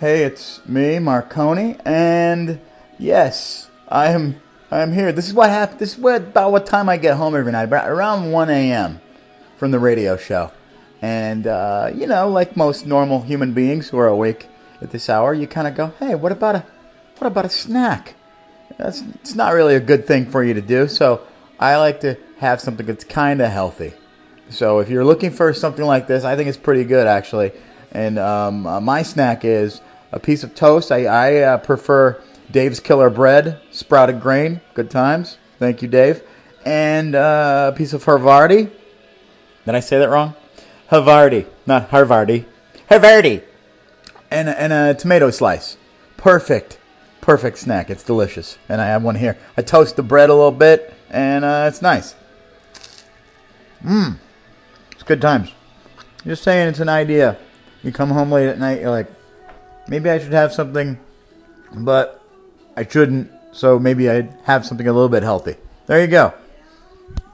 Hey, it's me, Marconi, and yes, I am here. This is what happened. This is about what time I get home every night, about around 1 a.m. from the radio show. And like most normal human beings who are awake at this hour, you kind of go, "Hey, what about a snack?" It's not really a good thing for you to do, so I like to have something that's kind of healthy. So if you're looking for something like this, I think it's pretty good actually. And my snack is a piece of toast. I prefer Dave's Killer Bread, sprouted grain. Good times. Thank you, Dave. And a piece of Havarti. Did I say that wrong? Havarti, not Harvardi. Havarti. And a tomato slice. Perfect snack. It's delicious. And I have one here. I toast the bread a little bit, and it's nice. It's good times. Just saying, it's an idea. You come home late at night, you're like, maybe I should have something, but I shouldn't, so maybe I'd have something a little bit healthy. There you go.